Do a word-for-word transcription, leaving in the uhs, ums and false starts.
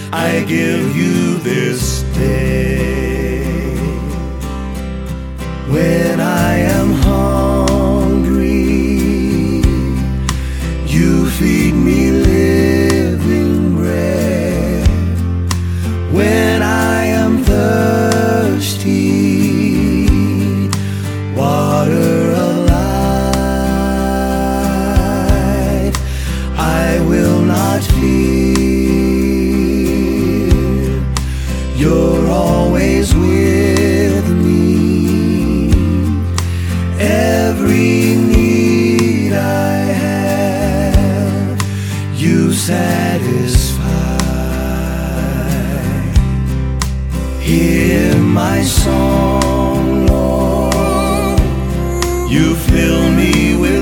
I give you this day. When I am hungry, you feed me living bread. When I am thirsty, water of life, I will not fear. You're always with me. Every need I have, you satisfy. Hear my song, Lord. You fill me with